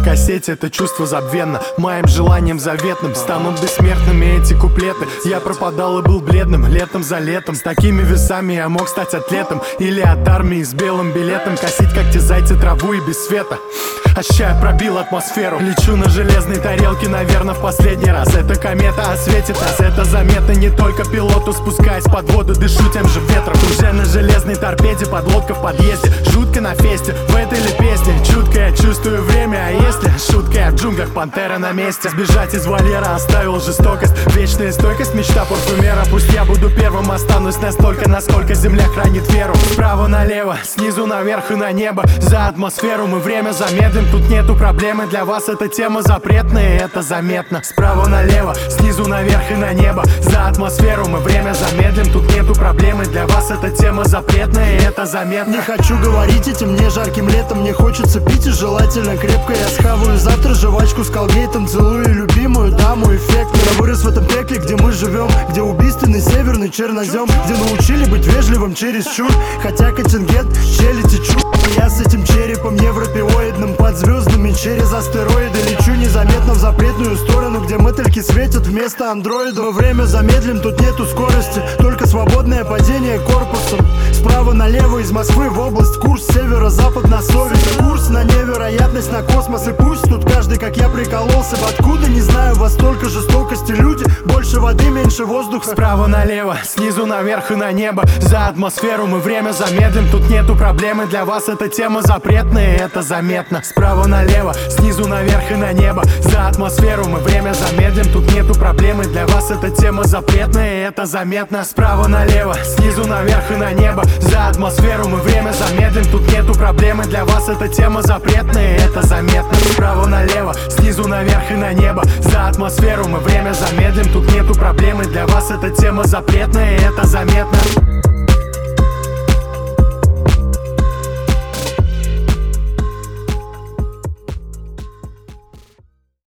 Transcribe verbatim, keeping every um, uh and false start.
кассете, это чувство забвенно. Моим желанием заветным станут бессмертными эти куплеты. Я пропадал и был бледным летом за летом. С такими весами я мог стать атлетом или от армии с белым билетом. Косить, как те зайцы, траву и без света. Ощущая, пробил атмосферу. Лечу на железной тарелке, наверное, в последний раз. Эта комета осветит нас, это заметно не только пилоту. Спускаясь под воду, дышу тем же ветром. Уже на железной торпеде, подлодка в подъезде. Жутко на фесте, в этой ли песне? Чутко я чувствую время, а если шутка, я в джунглях, пантера на месте. Сбежать из вольера оставил жестокость. Вечная стойкость, мечта парфюмера. Пусть я буду первым, останусь настолько, насколько земля хранит веру. Справа налево, снизу наверх и на небо. За атмосферу мы время замедлим. Тут нету проблемы, для вас эта тема запретная, и это заметно. Справа налево, снизу наверх и на небо. За атмосферу мы время замедлим. Тут нету проблемы, для вас эта тема запретная, и это заметно. Не хочу говорить этим мне жарким летом. Мне хочется пить и желательно крепко. Я схаваю завтра жвачку с колгейтом. Целую любимую даму, эффект. Я вырос в этом пекле, где мы живем, где убийственный северный чернозем, где научили быть вежливым чересчур. Хотя контингент щели течу. Я с этим черепом европеоидным под звездами через астероиды лечу незаметно в запретную сторону, где мотыльки светят вместо андроидов. Мы время замедлим, тут нету скорости, только свободное падение корпусом. Справа налево из Москвы в область, курс северо-запад на совесть. Курс на невероятность, на космос. И пусть тут каждый, как я, прикололся. Откуда, не знаю, во столько жестокости. Люди, больше воды, меньше воздуха. Справа налево, снизу наверх и на небо. За атмосферу мы время замедлим. Тут нету проблемы, для вас эта тема запретная, и это заметно. Справа налево, снизу наверх и на небо. За атмосферу мы время замедлим. Тут нету проблемы, для вас эта тема запретная, и это заметно. Справа налево, снизу наверх и на небо. За атмосферу мы время замедлим. Тут нету проблемы, для вас эта тема запретная, и это заметно. Справа налево, снизу наверх и на небо. За атмосферу мы время замедлим. Тут нету проблемы, для вас эта тема запретная, и это заметно.